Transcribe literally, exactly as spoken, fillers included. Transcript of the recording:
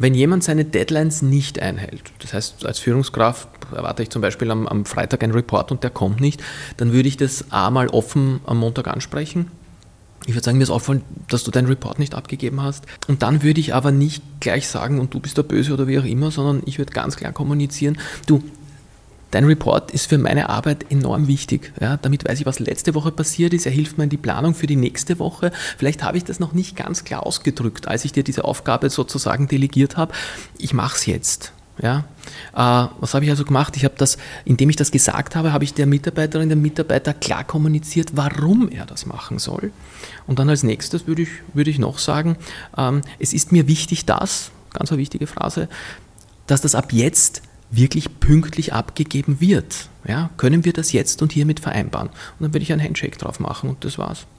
wenn jemand seine Deadlines nicht einhält, das heißt, als Führungskraft erwarte ich zum Beispiel am, am Freitag einen Report und der kommt nicht, dann würde ich das einmal offen am Montag ansprechen. Ich würde sagen, mir ist auffallen, dass du deinen Report nicht abgegeben hast. Und dann würde ich aber nicht gleich sagen, und du bist der Böse oder wie auch immer, sondern ich würde ganz klar kommunizieren, du, dein Report ist für meine Arbeit enorm wichtig. Ja, damit weiß ich, was letzte Woche passiert ist. Er hilft mir in die Planung für die nächste Woche. Vielleicht habe ich das noch nicht ganz klar ausgedrückt, als ich dir diese Aufgabe sozusagen delegiert habe. Ich mache es jetzt. Ja, äh, was habe ich also gemacht? Ich habe das, indem ich das gesagt habe, habe ich der Mitarbeiterin, dem Mitarbeiter klar kommuniziert, warum er das machen soll. Und dann als nächstes würde ich, würde ich noch sagen, ähm, es ist mir wichtig, dass, ganz eine wichtige Phrase, dass das ab jetzt wirklich pünktlich abgegeben wird. Ja, können wir das jetzt und hiermit vereinbaren? Und dann würde ich einen Handshake drauf machen und das war's.